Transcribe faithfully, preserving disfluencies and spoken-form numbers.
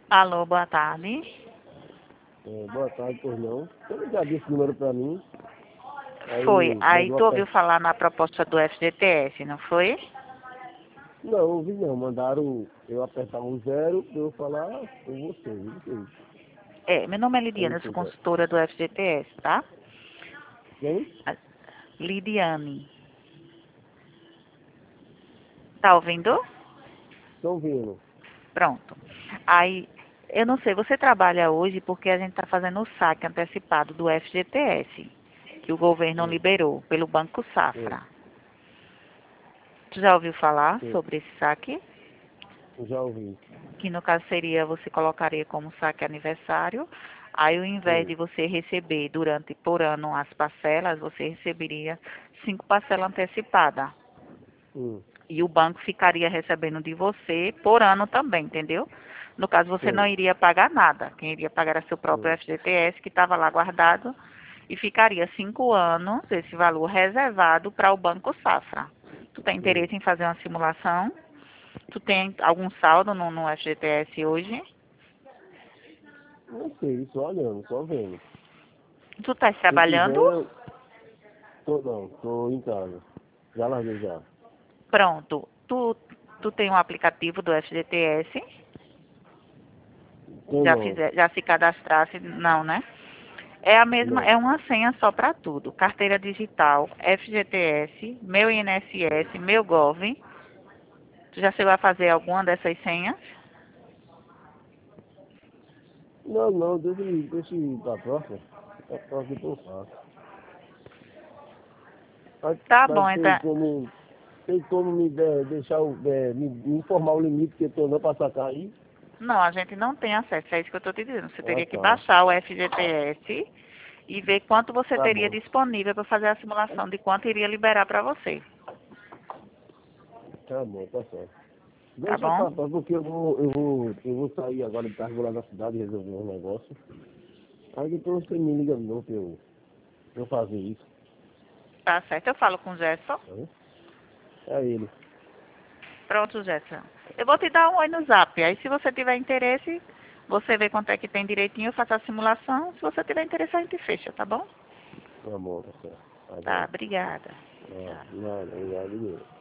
Alô, boa tarde. É, boa tarde, pois não. Você já disse esse número pra mim, Foi. aí Aí mandou tu a ouviu pe... falar na proposta do F G T S, não foi? Não, ouvi não, mandaram eu apertar um zero pra eu falar com você, viu? Sei. É, meu nome é Como Lidiane, eu sou quiser. consultora do F G T S, tá? Quem? A- Lidiane. Tá ouvindo? Estão vindo. Pronto. Aí, eu não sei, você trabalha hoje porque a gente está fazendo o saque antecipado do F G T S, que o governo Sim, liberou pelo Banco sim, Safra. Tu já ouviu falar sim. sobre esse saque? Eu já ouvi. Que no caso seria, você colocaria como saque aniversário, aí ao invés Sim, de você receber durante por ano as parcelas, você receberia cinco parcelas antecipadas. sim, E o banco ficaria recebendo de você por ano também, entendeu? No caso, você não sim, iria pagar nada. Quem iria pagar era seu próprio sim, F G T S, que estava lá guardado, e ficaria cinco anos esse valor reservado para o Banco Safra. Tu tem sim. interesse em fazer uma simulação? Tu tem algum saldo no, no F G T S hoje? Não sei, só olhando, só vendo. Tu estás Se trabalhando? tiver, eu... Tô não, tô em casa. Já larguei já. Pronto. Tu, tu tem um aplicativo do F G T S? Tem Já não, fizer, já se cadastrasse? Não, né? É a mesma, não. é uma senha só para tudo. Carteira digital, F G T S, meu I N S Sim. S, meu Gov. Tu já chegou a fazer alguma dessas senhas? Não, não, deixa, eu- deixa eu ir pra próxima. A próxima que eu faço. Mas, Tá bom, mas tem então. como, tem como me de- deixar, o- é, me, me informar o limite que eu tô não pra sacar aí? Não, a gente não tem acesso, é isso que eu estou te dizendo. Você Ah, teria que tá. baixar o F G T S e ver quanto você Tá teria bom. disponível para fazer a simulação de quanto iria liberar para você. Tá bom, tá certo. Tá Deixa bom? pra próxima, porque eu vou, eu vou, eu vou sair agora de tarde, vou lá na cidade resolver um negócio. Aí depois você me liga de novo pra eu, pra eu fazer isso. Tá certo. Eu falo com o Gerson. Tá bom? É ele. Pronto, Gerson. Eu vou te dar um oi no zap. Aí, se você tiver interesse, você vê quanto é que tem direitinho, eu faço a simulação. Se você tiver interesse, a gente fecha, tá bom? Tá bom, tá certo. Tá Tá, bom. obrigada. Ah, Tchau. nada, obrigado.